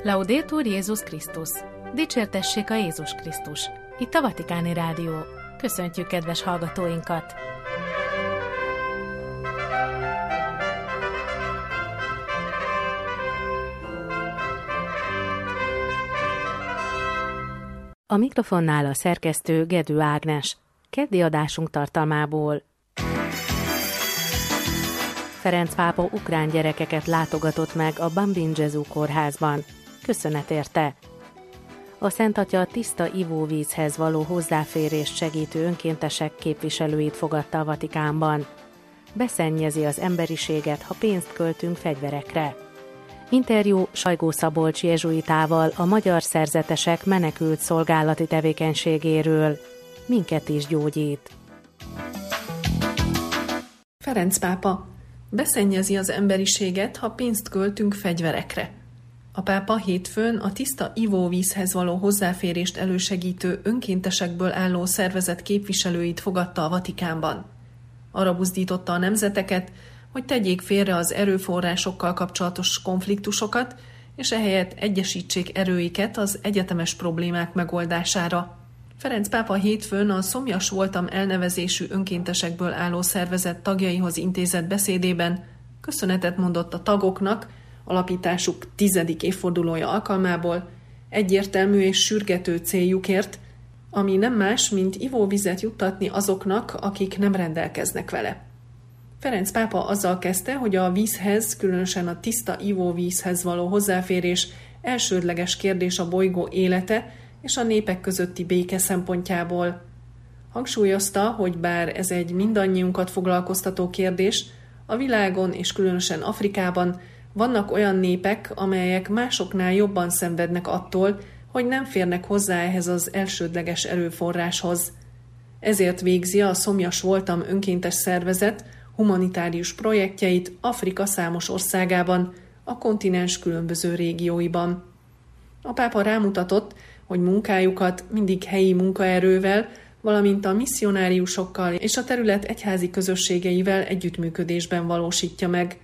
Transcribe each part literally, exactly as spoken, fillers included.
Laudetur Jézus Krisztus! Dicsértessék a Jézus Krisztus! Itt a Vatikáni Rádió. Köszöntjük kedves hallgatóinkat! A mikrofonnál a szerkesztő Gedő Ágnes. Keddi adásunk tartalmából. Ferenc pápa ukrán gyerekeket látogatott meg a Bambin Gesù kórházban. Köszönet érte. A Szent Atya tiszta ivóvízhez való hozzáférést segítő önkéntesek képviselőit fogadta a Vatikánban. Beszennyezi az emberiséget, ha pénzt költünk fegyverekre. Interjú Sajgó Szabolcs jezsuitával a magyar szerzetesek menekült szolgálati tevékenységéről. Minket is gyógyít. Ferenc pápa beszennyezi az emberiséget, ha pénzt költünk fegyverekre. A pápa hétfőn a tiszta ivóvízhez való hozzáférést elősegítő önkéntesekből álló szervezet képviselőit fogadta a Vatikánban. Arra buzdította a nemzeteket, hogy tegyék félre az erőforrásokkal kapcsolatos konfliktusokat, és ehelyett egyesítsék erőiket az egyetemes problémák megoldására. Ferenc pápa hétfőn a Szomjas voltam elnevezésű önkéntesekből álló szervezet tagjaihoz intézett beszédében köszönetet mondott a tagoknak alapításuk tizedik évfordulója alkalmából egyértelmű és sürgető céljukért, ami nem más, mint ivóvizet juttatni azoknak, akik nem rendelkeznek vele. Ferenc pápa azzal kezdte, hogy a vízhez, különösen a tiszta ivóvízhez való hozzáférés elsődleges kérdés a bolygó élete és a népek közötti béke szempontjából. Hangsúlyozta, hogy bár ez egy mindannyiunkat foglalkoztató kérdés, a világon és különösen Afrikában vannak olyan népek, amelyek másoknál jobban szenvednek attól, hogy nem férnek hozzá ehhez az elsődleges erőforráshoz. Ezért végzi a Szomjas voltam önkéntes szervezet humanitárius projektjeit Afrika számos országában, a kontinens különböző régióiban. A pápa rámutatott, hogy munkájukat mindig helyi munkaerővel, valamint a misszionáriusokkal és a terület egyházi közösségeivel együttműködésben valósítja meg.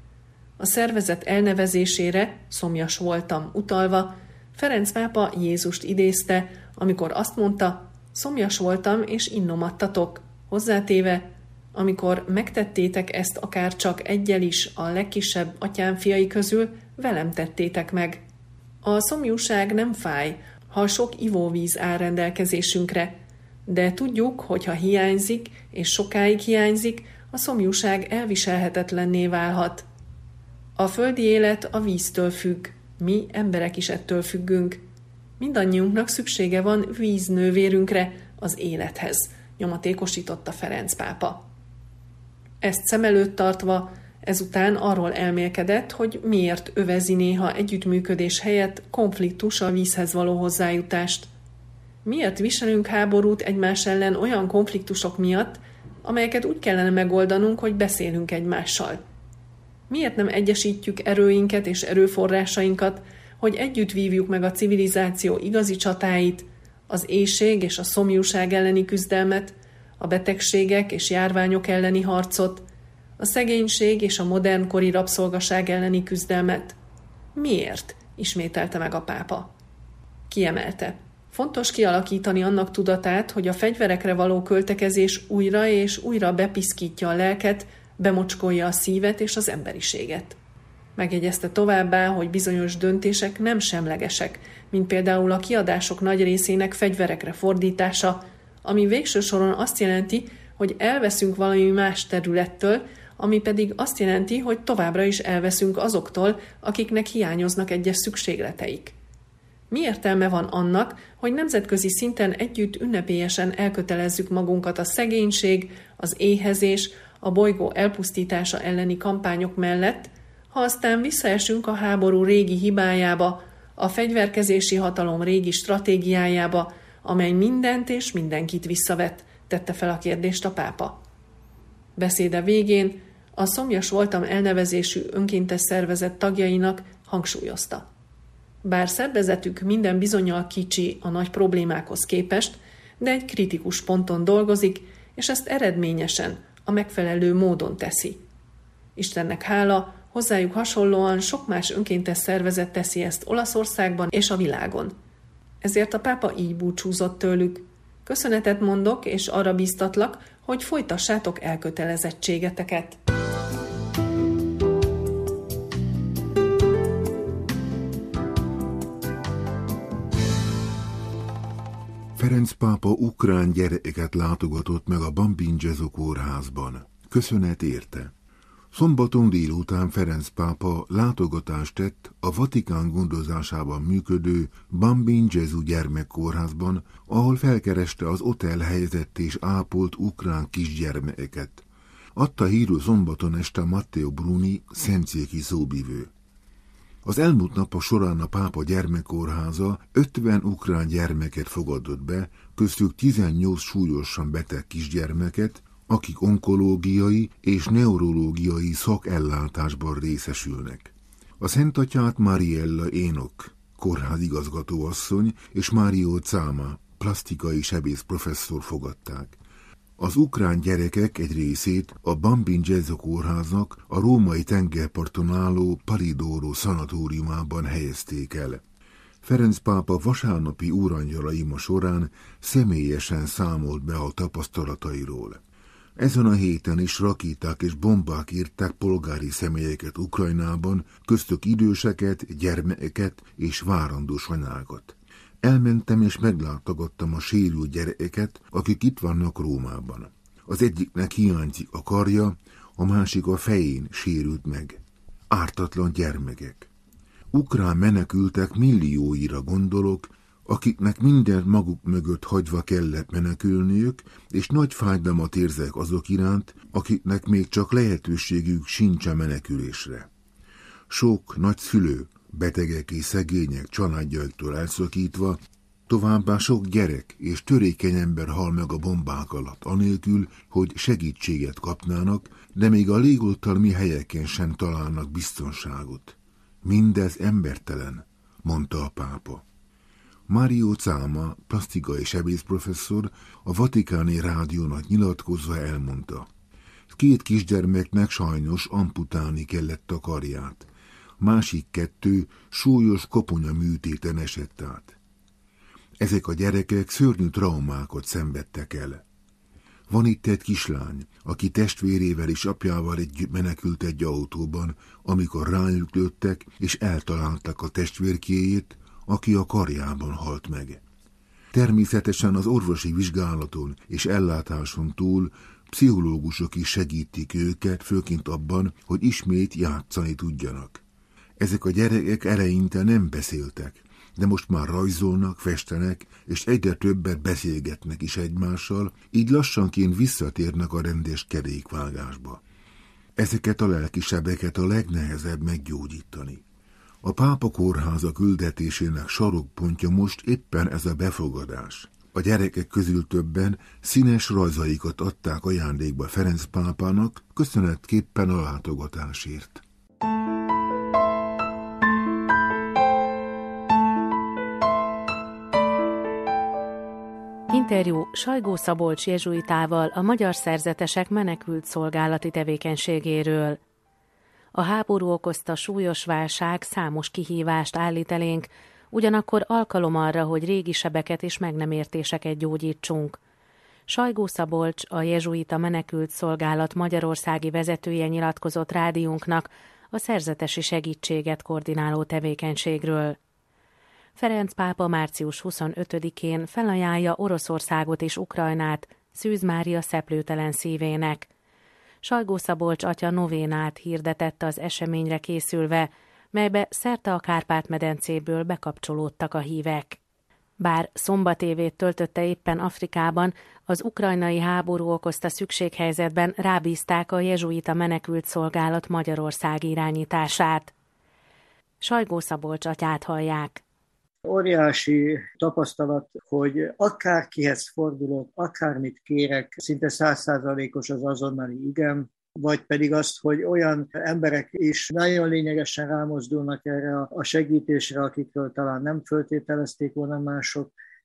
A szervezet elnevezésére, Szomjas voltam utalva, Ferenc pápa Jézust idézte, amikor azt mondta, szomjas voltam és innom adtatok, hozzátéve, amikor megtettétek ezt akár csak eggyel is a legkisebb atyám fiai közül, velem tettétek meg. A szomjúság nem fáj, ha sok ivóvíz áll rendelkezésünkre, de tudjuk, hogy ha hiányzik, és sokáig hiányzik, a szomjúság elviselhetetlenné válhat. A földi élet a víztől függ, mi emberek is ettől függünk. Mindannyiunknak szüksége van víznővérünkre, az élethez, nyomatékosította Ferenc pápa. Ezt szem előtt tartva, ezután arról elmélkedett, hogy miért övezi néha együttműködés helyett konfliktus a vízhez való hozzájutást. Miért viselünk háborút egymás ellen olyan konfliktusok miatt, amelyeket úgy kellene megoldanunk, hogy beszélünk egymással? Miért nem egyesítjük erőinket és erőforrásainkat, hogy együtt vívjuk meg a civilizáció igazi csatáit, az éhség és a szomjúság elleni küzdelmet, a betegségek és járványok elleni harcot, a szegénység és a modernkori rabszolgaság elleni küzdelmet? Miért? Ismételte meg a pápa. Kiemelte. Fontos kialakítani annak tudatát, hogy a fegyverekre való költekezés újra és újra bepiszkítja a lelket, bemocskolja a szívet és az emberiséget. Megjegyezte továbbá, hogy bizonyos döntések nem semlegesek, mint például a kiadások nagy részének fegyverekre fordítása, ami végső soron azt jelenti, hogy elveszünk valami más területtől, ami pedig azt jelenti, hogy továbbra is elveszünk azoktól, akiknek hiányoznak egyes szükségleteik. Mi értelme van annak, hogy nemzetközi szinten együtt ünnepélyesen elkötelezzük magunkat a szegénység, az éhezés, a bolygó elpusztítása elleni kampányok mellett, ha aztán visszaesünk a háború régi hibájába, a fegyverkezési hatalom régi stratégiájába, amely mindent és mindenkit visszavet, tette fel a kérdést a pápa. Beszéde végén a Szomjas voltam elnevezésű önkéntes szervezet tagjainak hangsúlyozta. Bár szervezetük minden bizonnyal kicsi a nagy problémákhoz képest, de egy kritikus ponton dolgozik, és ezt eredményesen, a megfelelő módon teszi. Istennek hála, Hozzájuk hasonlóan sok más önkéntes szervezet teszi ezt Olaszországban és a világon. Ezért a pápa így búcsúzott tőlük. Köszönetet mondok, és arra bíztatlak, hogy folytassátok elkötelezettségeteket. Ferenc pápa ukrán gyerekeket látogatott meg a Bambin Gesù kórházban. Köszönet érte. Szombaton délután Ferenc pápa látogatást tett a Vatikán gondozásában működő Bambin Gesù gyermekkórházban, ahol felkereste az ott elhelyezett és ápolt ukrán kisgyermekeket. Adta hírül szombaton este Matteo Bruni, szentszéki szóbívő. Az elmúlt napok során a pápa gyermekkórháza ötven ukrán gyermeket fogadott be, köztük tizennyolc súlyosan beteg kisgyermeket, akik onkológiai és neurológiai szakellátásban részesülnek. A Szentatyát Mariella Énok, kórházigazgatóasszony, és Mário Cáma, plastikai sebész professzor fogadták. Az ukrán gyerekek egy részét a Bambin Gesù kórháznak a római tengerparton álló Palidoro szanatóriumában helyezték el. Ferenc pápa vasárnapi úrangyalaima során személyesen számolt be a tapasztalatairól. Ezen a héten is rakéták és bombák értek polgári személyeket Ukrajnában, köztük időseket, gyermekeket és várandós anyákat. Elmentem és meglátogattam a sérült gyerekeket, akik itt vannak Rómában. Az egyiknek hiányzik a karja, a másik a fején sérült meg. Ártatlan gyermekek. Ukrán menekültek millióira gondolok, akiknek mindent maguk mögött hagyva kellett menekülniük, és nagy fájdalmat érzek azok iránt, akiknek még csak lehetőségük sincs a menekülésre. Sok nagyszülő, betegek és szegények családjaiktól elszakítva, továbbá sok gyerek és törékeny ember hal meg a bombák alatt, anélkül, hogy segítséget kapnának, de még a légoltalmi helyeken sem találnak biztonságot. Mindez embertelen, mondta a pápa. Mário Cáma, plastikai sebészprofesszor, a Vatikáni rádiónak nyilatkozva elmondta. Két kisgyermeknek sajnos amputálni kellett a karját. Másik kettő súlyos koponya műtéten esett át. Ezek a gyerekek szörnyű traumákat szenvedtek el. Van itt egy kislány, aki testvérével és apjával együtt menekült egy autóban, amikor rájuk lőttek és eltalálták a testvérkéjét, aki a karjában halt meg. Természetesen az orvosi vizsgálaton és ellátáson túl pszichológusok is segítik őket, főként abban, hogy ismét játszani tudjanak. Ezek a gyerekek eleinte nem beszéltek, de most már rajzolnak, festenek, és egyre többet beszélgetnek is egymással, így lassanként visszatérnek a rendes kerékvágásba. Ezeket a lelkisebeket a legnehezebb meggyógyítani. A pápa kórháza küldetésének sarokpontja most éppen ez a befogadás. A gyerekek közül többen színes rajzaikat adták ajándékba Ferenc pápának, köszönetképpen a látogatásért. Interjú Sajgó Szabolcs jezsuitával a magyar szerzetesek menekült szolgálati tevékenységéről. A háború okozta súlyos válság számos kihívást állít elénk, ugyanakkor alkalom arra, hogy régi sebeket és meg nem értéseket gyógyítsunk. Sajgó Szabolcs, a jezsuita menekült szolgálat magyarországi vezetője nyilatkozott rádiónknak a szerzetesi segítséget koordináló tevékenységről. Ferenc pápa március huszonötödikén felajánlja Oroszországot és Ukrajnát Szűz Mária szeplőtelen szívének. Sajgó Szabolcs atya novénát hirdetett az eseményre készülve, melybe szerte a Kárpát-medencéből bekapcsolódtak a hívek. Bár szombatévét töltötte éppen Afrikában, az ukrajnai háború okozta szükséghelyzetben rábízták a jezsuita menekült szolgálat magyarországi irányítását. Sajgó Szabolcs atyát hallják. Óriási tapasztalat, hogy akárkihez fordulok, akármit kérek, szinte száz százalékos az azonnali igen, vagy pedig azt, hogy olyan emberek is nagyon lényegesen rámozdulnak erre a segítésre, akikről talán nem föltételezték volna mások,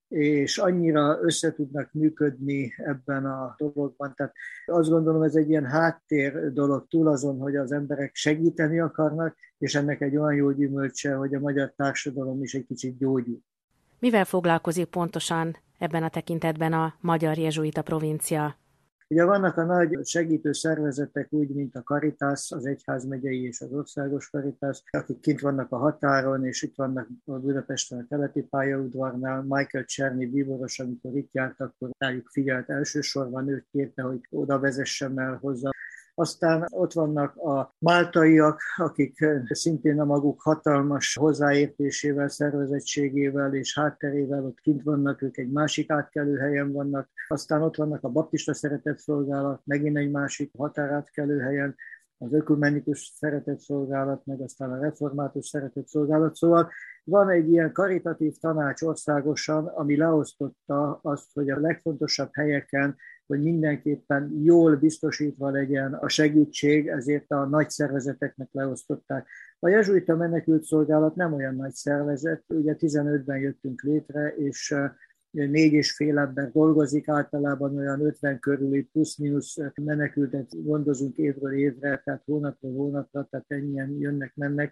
és annyira össze tudnak működni ebben a dologban. Tehát azt gondolom, ez egy ilyen háttér dolog túl azon, hogy az emberek segíteni akarnak, és ennek egy olyan jó gyümölcse, hogy a magyar társadalom is egy kicsit gyógyul. Mivel foglalkozik pontosan ebben a tekintetben a Magyar Jezsuita Provincia? Ugye vannak a nagy segítő szervezetek, úgy, mint a Caritas, az egyházmegyei és az országos Caritas, akik kint vannak a határon, és itt vannak a Budapesten a keleti pályaudvarnál. Michael Czerny bíboros, amikor itt járt, akkor rájuk figyelt elsősorban, őt kérte, hogy oda vezessem el hozzá. Aztán ott vannak a máltaiak, akik szintén a maguk hatalmas hozzáértésével, szervezettségével és hátterével ott kint vannak, ők egy másik átkelő helyen vannak. Aztán ott vannak a baptista szeretetszolgálat, megint egy másik határátkelő helyen, az ökumenikus szeretetszolgálat, meg aztán a református szeretetszolgálat. Szóval van egy ilyen karitatív tanács országosan, ami leosztotta azt, hogy a legfontosabb helyeken, hogy mindenképpen jól biztosítva legyen a segítség, ezért a nagy szervezeteknek leosztották. A jezsuita menekült szolgálat nem olyan nagy szervezet, ugye tizenötben jöttünk létre, és négy és fél ember dolgozik, általában olyan ötven körüli plusz-minusz menekültet gondozunk évről évre, tehát hónapról hónapra, tehát ennyien jönnek-mennek.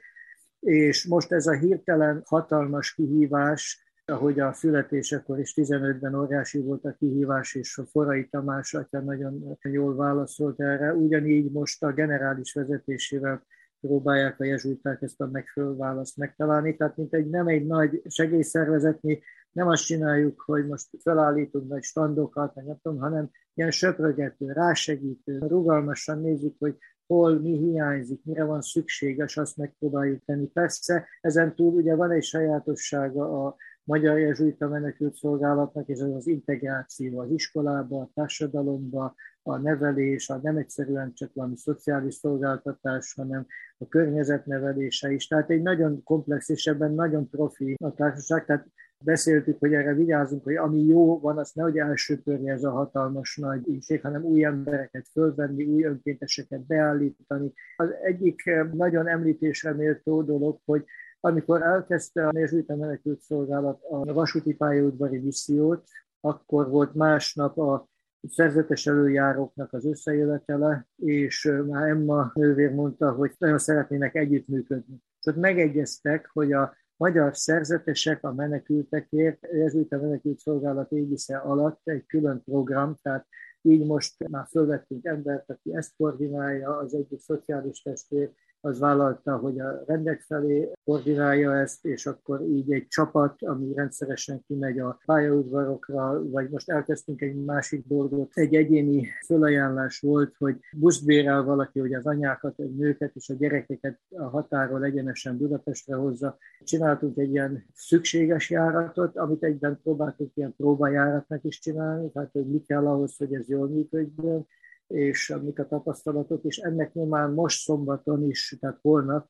És most ez a hirtelen hatalmas kihívás, ahogy a születésekor is tizenötben óriási volt a kihívás, és a Forrai Tamás atya nagyon jól válaszolt erre. Ugyanígy most a generális vezetésével próbálják a jezsuiták ezt a megfelelő választ megtalálni. Tehát mint egy, nem egy nagy segélyszervezet, mi nem azt csináljuk, hogy most felállítunk nagy standokat, nem tudom, hanem ilyen söprögető, rásegítő, rugalmasan nézzük, hogy hol mi hiányzik, mire van szükséges, azt megpróbáljuk tenni. Persze ezen túl ugye van egy sajátossága a Magyar Jezsuita Menekült Szolgálatnak, és ez az integráció az iskolába, a társadalomba, a nevelés, a nem egyszerűen csak valami szociális szolgáltatás, hanem a környezetnevelése is. Tehát egy nagyon komplex, és ebben nagyon profi a társaság. Tehát beszéltük, hogy erre vigyázunk, hogy ami jó van, azt nehogy elsöpörje ez a hatalmas nagy ínség, hanem új embereket fölvenni, új önkénteseket beállítani. Az egyik nagyon említésre méltó dolog, hogy amikor elkezdte a Jezsuita Menekült Szolgálat a vasúti pályaudvari missziót, akkor volt másnap a szerzetes előjáróknak az összejövetele, és már Emma nővér mondta, hogy nagyon szeretnének együttműködni. Tehát megegyeztek, hogy a magyar szerzetesek a menekültekért, a Jezsuita Menekült Szolgálat égisze alatt egy külön program, tehát így most már fölvettünk embert, aki ezt koordinálja, az egyik szociális testvér, az vállalta, hogy a rendek felé koordinálja ezt, és akkor így egy csapat, ami rendszeresen kimegy a pályaudvarokra, vagy most elkezdtünk egy másik dolgot. Egy egyéni fölajánlás volt, hogy buszt bérel valaki, hogy az anyákat, a nőket és a gyerekeket a határól egyenesen Budapestre hozza. Csináltunk egy ilyen szükséges járatot, amit egyben próbáltunk ilyen próbajáratnak is csinálni, tehát hogy mi kell ahhoz, hogy ez jól működjön, és mik a tapasztalatok, és ennek nyomán most szombaton is, tehát holnap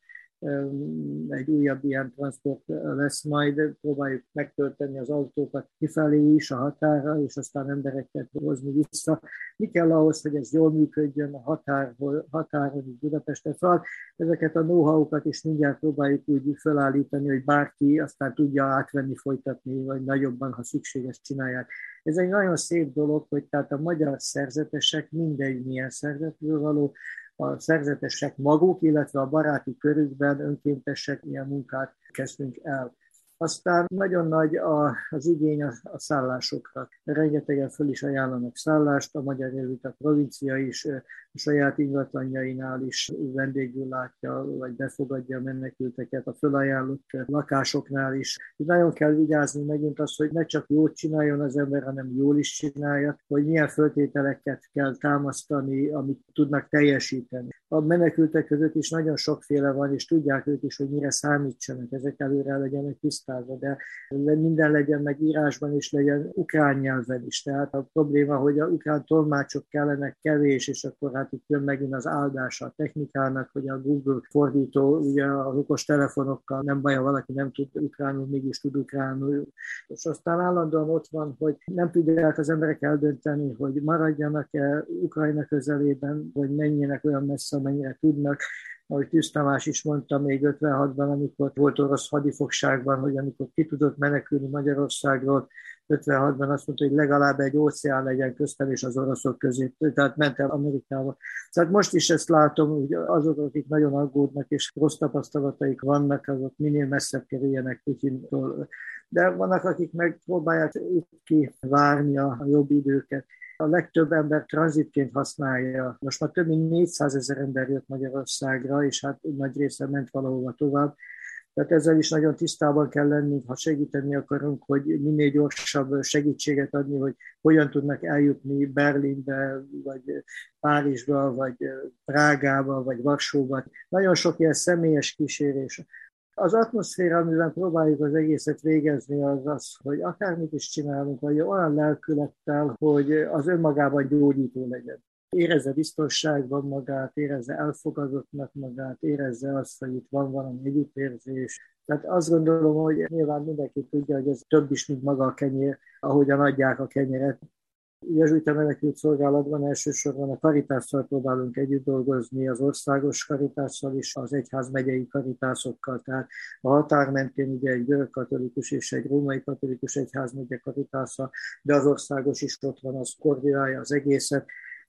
egy újabb ilyen transport lesz majd, próbáljuk megtölteni az autókat kifelé is a határa, és aztán embereket hozni vissza. Mi kell ahhoz, hogy ez jól működjön a határhol, határon is Budapesten. Szóval ezeket a know-how-kat is mindjárt próbáljuk úgy felállítani, hogy bárki aztán tudja átvenni, folytatni, vagy nagyobban, ha szükséges, csinálják. Ez egy nagyon szép dolog, hogy tehát a magyar szerzetesek, mindegy milyen szerzetről való, a szerzetesek maguk, illetve a baráti körükben önkéntesek ilyen munkát kezdünk el. Aztán nagyon nagy a, az igény a, a szállásokra. Rengetegen föl is ajánlanak szállást, a Magyar Jezsuita Provincia is a saját ingatlanjainál is vendégül látja, vagy befogadja a menekülteket, a fölajánlott lakásoknál is. Nagyon kell vigyázni megint azt, hogy ne csak jót csináljon az ember, hanem jól is csinálja, hogy milyen föltételeket kell támasztani, amit tudnak teljesíteni. A menekültek között is nagyon sokféle van, és tudják ők is, hogy mire számítsanak, ezek előre legyenek tisztázva, de minden legyen meg írásban is, legyen ukrán nyelven is. Tehát a probléma, hogy a ukrán tolmácsok kellenek kevés, és akkor hát itt jön megint az áldása a technikának, hogy a Google fordító, ugye az okos telefonokkal nem baj, ha valaki nem tud ukránul, mégis tud ukránul. És aztán állandóan ott van, hogy nem tudják az emberek eldönteni, hogy maradjanak-e Ukrajna közelében, vagy menjenek olyan messze, amennyire tudnak. Ahogy Tűz Tamás is mondta még ötvenhatban, amikor volt orosz hadifogságban, hogy amikor ki tudott menekülni Magyarországról, ötvenhatban azt mondta, hogy legalább egy óceán legyen köztem és az oroszok között, tehát ment el Amerikába. Tehát most is ezt látom, hogy azok, akik nagyon aggódnak és rossz tapasztalataik vannak, azok minél messzebb kerüljenek Putyintól. De vannak, akik megpróbálják itt kivárni a jobb időket. A legtöbb ember tranzitként használja. Most már több mint négyszázezer ember jött Magyarországra, és hát nagy része ment valahova tovább. Tehát ezzel is nagyon tisztában kell lennünk, ha segíteni akarunk, hogy minél gyorsabb segítséget adni, hogy hogyan tudnak eljutni Berlinbe, vagy Párizsba, vagy Prágába, vagy Varsóba. Nagyon sok ilyen személyes kísérés. Az atmoszféra, amiben próbáljuk az egészet végezni, az az, hogy akármit is csinálunk, vagy olyan lelkülettel, hogy az önmagában gyógyító legyen. Érezze biztonságban magát, érezze elfogadottnak magát, érezze azt, hogy itt van valami együttérzés. Tehát azt gondolom, hogy nyilván mindenki tudja, hogy ez több is, mint maga a kenyér, ahogyan adják a kenyeret. Jezsuita menekült szolgálatban elsősorban a Caritásszal próbálunk együtt dolgozni, az országos Caritásszal is, az egyházmegyei Caritászokkal, tehát a határ mentén ugye egy görög katolikus és egy római katolikus egyházmegye Caritásza, de az országos is ott van, az koordinálja az egészet,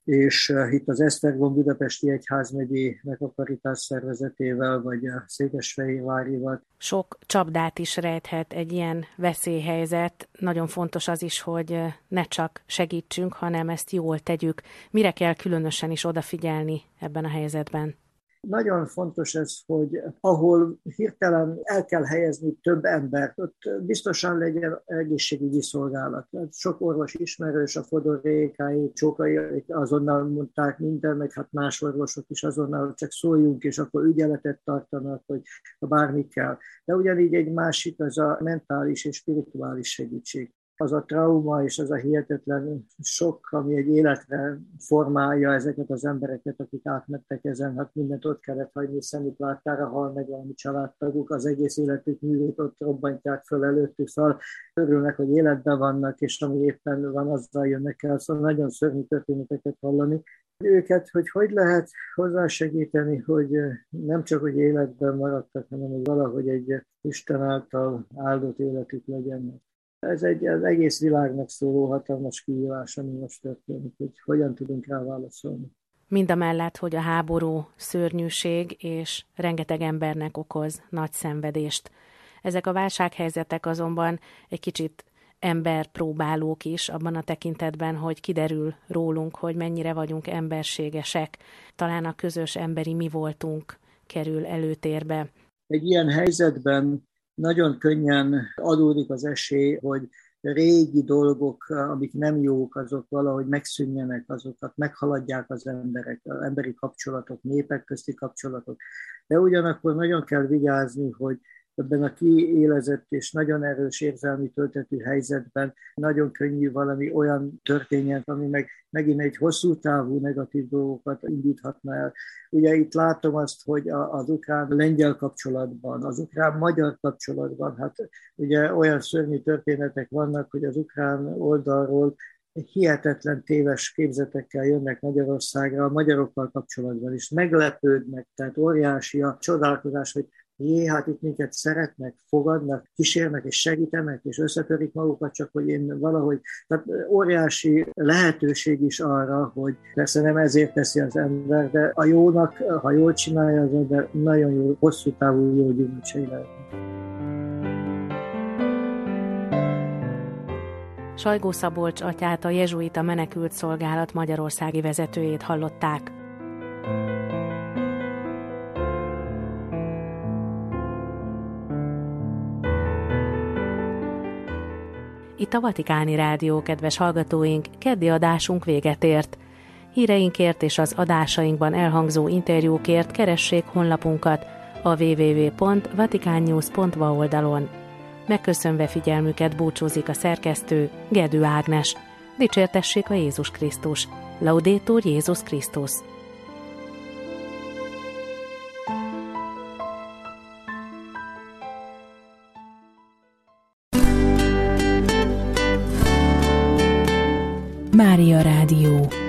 és itt az Esztergom Budapesti Egyházmegyének a Karitás szervezetével, vagy a Székesfehérvárival. Sok csapdát is rejthet egy ilyen veszélyhelyzet. Nagyon fontos az is, hogy ne csak segítsünk, hanem ezt jól tegyük. Mire kell különösen is odafigyelni ebben a helyzetben? Nagyon fontos ez, hogy ahol hirtelen el kell helyezni több embert, ott biztosan legyen egészségügyi szolgálat. Sok orvos ismerős, a Fodor Rékai, Csókai, azonnal mondták minden, meg hát más orvosok is azonnal csak szóljunk, és akkor ügyeletet tartanak, hogy ha bármi kell. De ugyanígy egy másik, az a mentális és spirituális segítség. Az a trauma és az a hihetetlen sok, ami egy életre formálja ezeket az embereket, akik átmentek ezen, hát mindent ott kellett hagyni, szemük láttára hal meg valami családtaguk, az egész életük művét ott robbantják föl előttük, szóval örülnek, hogy életben vannak, és ami éppen van, azzal jönnek el, szóval nagyon szörnyű történeteket hallani. Őket, hogy hogy lehet hozzásegíteni, hogy nem csak, hogy életben maradtak, hanem hogy valahogy egy Isten által áldott életük legyen. Ez egy az egész világnak szóló hatalmas kihívás, ami most történik, hogy hogyan tudunk rá válaszolni. Mindamellett, hogy a háború szörnyűség és rengeteg embernek okoz nagy szenvedést. Ezek a válsághelyzetek azonban egy kicsit emberpróbálók is abban a tekintetben, hogy kiderül rólunk, hogy mennyire vagyunk emberségesek. Talán a közös emberi mi voltunk kerül előtérbe. Egy ilyen helyzetben nagyon könnyen adódik az esély, hogy régi dolgok, amik nem jók, azok valahogy megszűnjenek, azokat meghaladják az emberek, az emberi kapcsolatok, népek közti kapcsolatok. De ugyanakkor nagyon kell vigyázni, hogy ebben a kiélezett és nagyon erős érzelmi töltetű helyzetben nagyon könnyű valami olyan történjen, ami meg megint egy hosszú távú negatív dolgokat indíthatna el. Ugye itt látom azt, hogy az ukrán-lengyel kapcsolatban, az ukrán-magyar kapcsolatban, hát ugye olyan szörnyű történetek vannak, hogy az ukrán oldalról hihetetlen téves képzetekkel jönnek Magyarországra, a magyarokkal kapcsolatban is meglepődnek, tehát óriási a csodálkozás, hogy jé, hát itt minket szeretnek, fogadnak, kísérnek és segítenek, és összetörik magukat, csak hogy én valahogy, tehát óriási lehetőség is arra, hogy persze nem ezért teszi az ember, de a jónak, ha jól csinálja az ember, nagyon jó, hosszú távú jó gyümölcsei lehetnek. Sajgó Szabolcs atyát, a Jezsuita Menekült Szolgálat magyarországi vezetőjét hallották. Itt a Vatikáni Rádió, kedves hallgatóink, keddi adásunk véget ért. Híreinkért és az adásainkban elhangzó interjúkért keressék honlapunkat a double-u double-u double-u pont vaticannews pont va oldalon. Megköszönve figyelmüket búcsúzik a szerkesztő, Gedő Ágnes. Dicsértessék a Jézus Krisztus. Laudetur Jézus Krisztus. Mária Rádió.